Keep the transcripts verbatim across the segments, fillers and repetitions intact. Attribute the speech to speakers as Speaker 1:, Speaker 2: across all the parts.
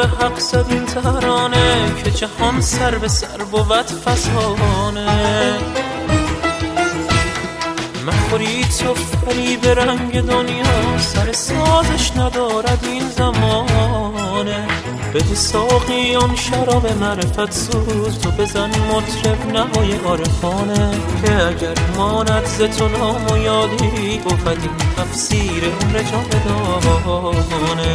Speaker 1: حق زد این ترانه که جهان سر به سر بود فسانه. مخوری تو فریب رنگ دنیا، سر سازش ندارد این زمانه. بده ساقی آن شراب معرفت سوز، تو بزن مطرب نوای عارفانه. که اگر ماند ز تو نام و یادی، بود این تفسیر عمر جاودانه.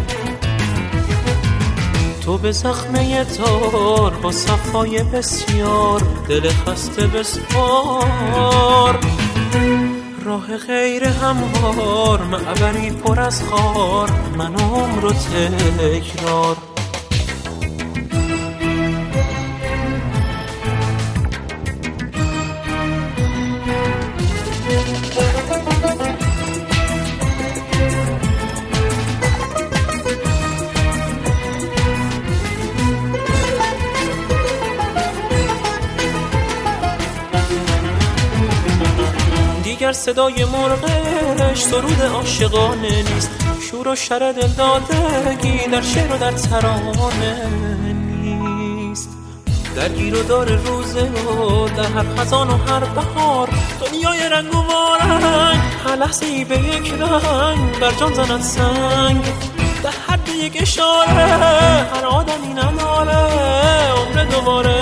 Speaker 1: تو به زخمه تار با صفای بسیار، دل خسته بسپار. راه غیر هموار، معبری پر از خار، من عمر و تکرار. دیگر صدای مرغش سرود عاشقانه نیست، شور و شر دل دادگی در شعر و در ترانه نیست. در گیر و دار روزه و در هر خزان و هر بهار، دنیای رنگ و وارنگ هر لحظه ای به یک رنگ بر جان زند سنگ. در حد یک اشاره هر آدمی نداره عمر دوباره.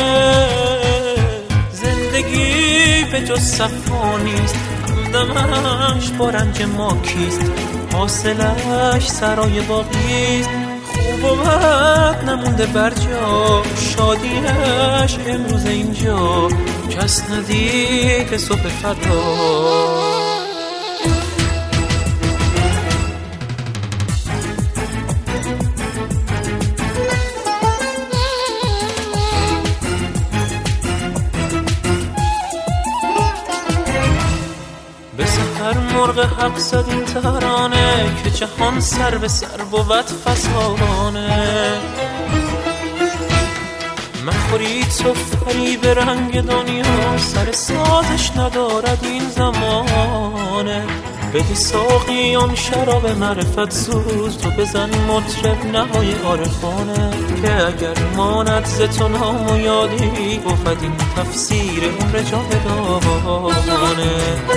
Speaker 1: زندگی به جز صفا نیست، همدمش با رنج ما کیست. حاصلش سرای باقیست، خوب و بد نمونده بر جا. شادیش امروز اینجا، کس ندید صبح فردا. هر مرغ حق زد این ترانه که جهان سر به سر بود فسانه. مخوری تو فریب رنگ دنیا، سر سازش ندارد این زمانه. بده ساقی آن شراب معرفت سوز، تو بزن مطرب نوای عارفانه. که اگر ماند ز تو نام و یادی، بود این تفسیر عمر جاودانه.